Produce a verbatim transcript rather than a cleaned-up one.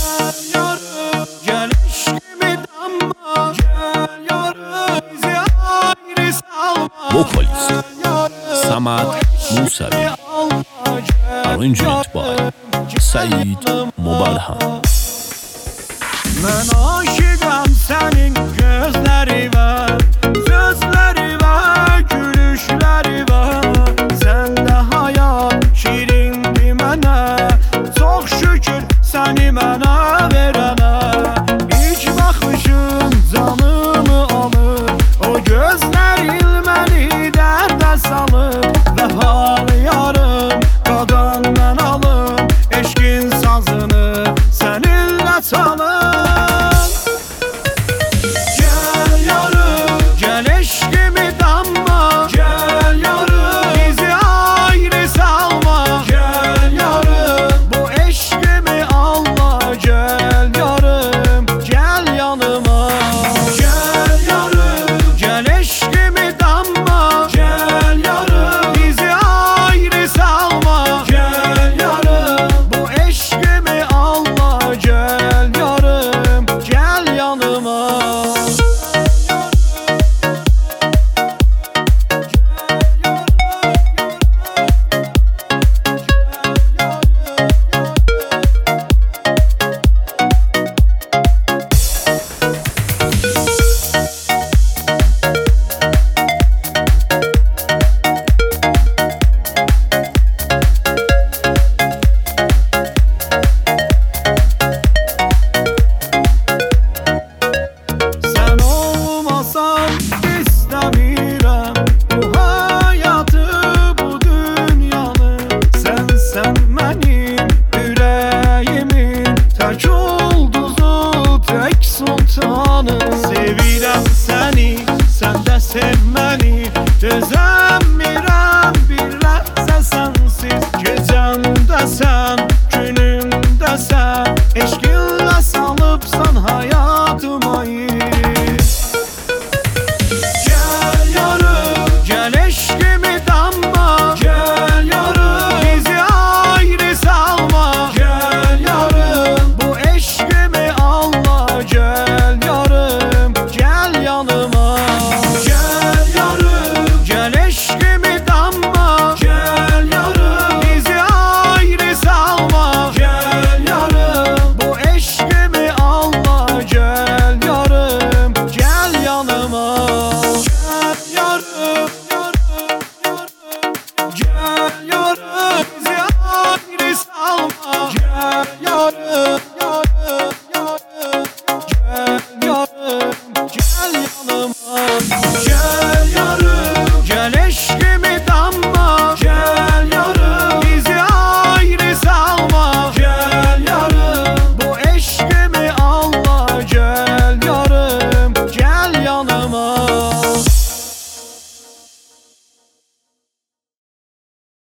yarım, gel eşkimi damla. Gel yarım, bizi ayrı salma. Vokalist Samad Musavi, arrangement by Said Mubalhan. Mən aşıqam sənin gözləri var, sözləri var, gülüşləri var. Səndə hayat şirindir mənə, çox şükür səni mənə verənə. İlk baxışın canımı alır, o gözlərin məni dərdə salır. Vəfalı qadan mən alım, eşqin sazını səninlə çalır. Sevirəm səni, sən də sev məni. Dözəmirəm bir ləhzə sənsiz. Gecəmdəsən, günümdəsən, eşqinlə salıbsan hayatıma iz. Gəl yarım, gəl eşqimi damla. Gəl yarım, bizi ayrı salma. Gəl yarım, bu eşqimi anla. Gəl yarım, gel yanıma. Gel yarım, gel eşkimi damla. Gel yarım, bizi ayrı salma. Gel yarım, bu eşkimi anla. Gel yarım, gel yanıma. Gel yarım, yarım, yarım. Gel yarım, bizi ayrı salma. Gel yarım, yarım, yarım. Gel yarım, gel yanıma.